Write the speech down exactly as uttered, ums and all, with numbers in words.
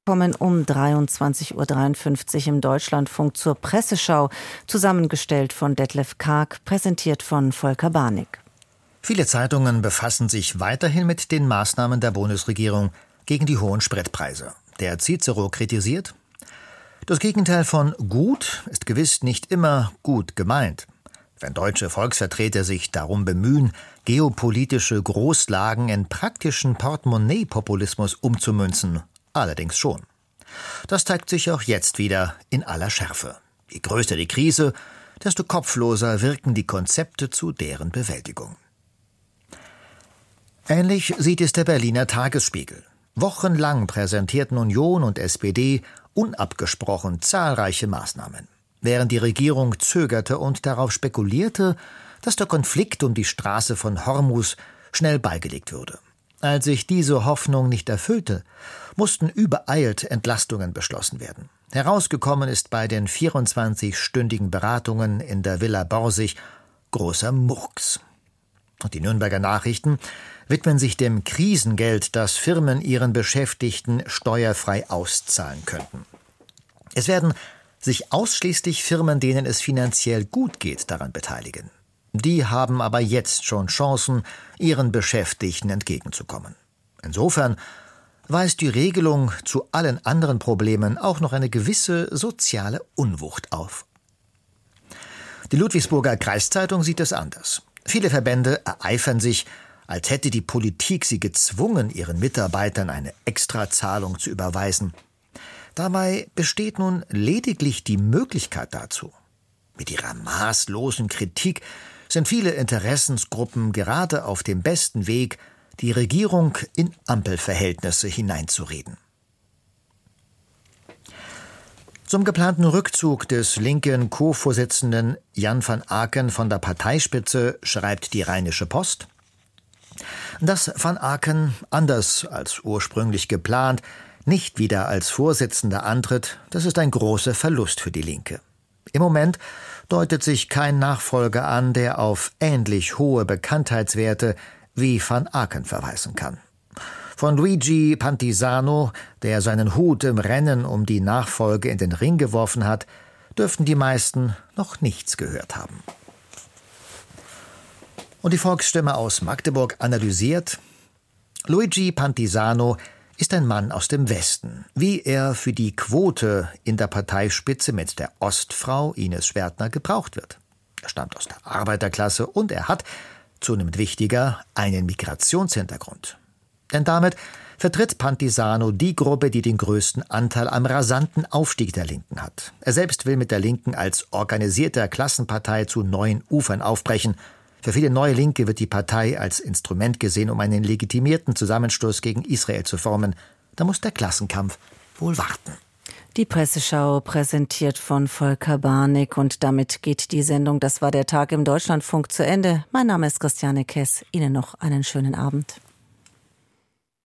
Kommen um dreiundzwanzig Uhr dreiundfünfzig im Deutschlandfunk zur Presseschau, zusammengestellt von Detlef Karg, präsentiert von Volker Barnig. Viele Zeitungen befassen sich weiterhin mit den Maßnahmen der Bundesregierung gegen die hohen Spritpreise. Der Cicero kritisiert: Das Gegenteil von gut ist gewiss nicht immer gut gemeint. Wenn deutsche Volksvertreter sich darum bemühen, geopolitische Großlagen in praktischen Portemonnaie-Populismus umzumünzen, allerdings schon. Das zeigt sich auch jetzt wieder in aller Schärfe. Je größer die Krise, desto kopfloser wirken die Konzepte zu deren Bewältigung. Ähnlich sieht es der Berliner Tagesspiegel. Wochenlang präsentierten Union und S P D unabgesprochen zahlreiche Maßnahmen, während die Regierung zögerte und darauf spekulierte, dass der Konflikt um die Straße von Hormuz schnell beigelegt würde. Als sich diese Hoffnung nicht erfüllte, mussten übereilt Entlastungen beschlossen werden. Herausgekommen ist bei den vierundzwanzigstündigen Beratungen in der Villa Borsig großer Murks. Und die Nürnberger Nachrichten widmen sich dem Krisengeld, das Firmen ihren Beschäftigten steuerfrei auszahlen könnten. Es werden sich ausschließlich Firmen, denen es finanziell gut geht, daran beteiligen. Die haben aber jetzt schon Chancen, ihren Beschäftigten entgegenzukommen. Insofern weist die Regelung zu allen anderen Problemen auch noch eine gewisse soziale Unwucht auf. Die Ludwigsburger Kreiszeitung sieht es anders. Viele Verbände ereifern sich, als hätte die Politik sie gezwungen, ihren Mitarbeitern eine Extrazahlung zu überweisen. Dabei besteht nun lediglich die Möglichkeit dazu. Mit ihrer maßlosen Kritik sind viele Interessensgruppen gerade auf dem besten Weg, die Regierung in Ampelverhältnisse hineinzureden. Zum geplanten Rückzug des linken Co-Vorsitzenden Jan van Aken von der Parteispitze schreibt die Rheinische Post: Dass van Aken, anders als ursprünglich geplant, nicht wieder als Vorsitzender antritt, das ist ein großer Verlust für die Linke. Im Moment deutet sich kein Nachfolger an, der auf ähnlich hohe Bekanntheitswerte wie van Aken verweisen kann. Von Luigi Pantisano, der seinen Hut im Rennen um die Nachfolge in den Ring geworfen hat, dürften die meisten noch nichts gehört haben. Und die Volksstimme aus Magdeburg analysiert: Luigi Pantisano ist ein Mann aus dem Westen. Wie er für die Quote in der Parteispitze mit der Ostfrau Ines Schwertner gebraucht wird. Er stammt aus der Arbeiterklasse und er hat, zunehmend wichtiger, einen Migrationshintergrund. Denn damit vertritt Pantisano die Gruppe, die den größten Anteil am rasanten Aufstieg der Linken hat. Er selbst will mit der Linken als organisierter Klassenpartei zu neuen Ufern aufbrechen. Für viele neue Linke wird die Partei als Instrument gesehen, um einen legitimierten Zusammenstoß gegen Israel zu formen. Da muss der Klassenkampf wohl warten. Die Presseschau präsentiert von Volker Barnig, und damit geht die Sendung "Das war der Tag" im Deutschlandfunk zu Ende. Mein Name ist Christiane Kess. Ihnen noch einen schönen Abend.